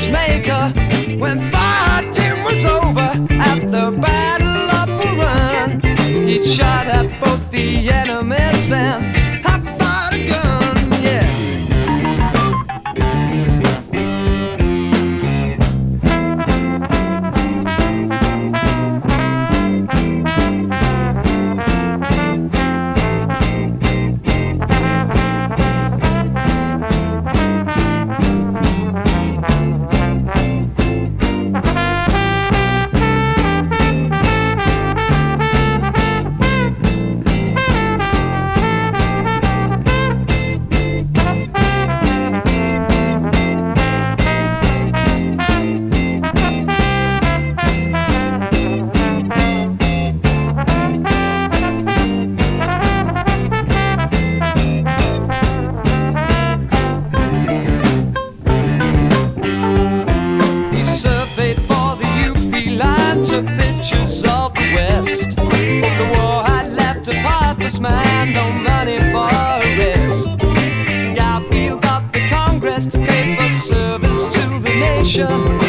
change maker. When fighting was over at the Battle of Bull Run, he shot at both the enemies and I fired a gun, yeah. Pictures of the West. The war had left a pathless man, no money for a rest. Garfield got the Congress to pay for service to the nation.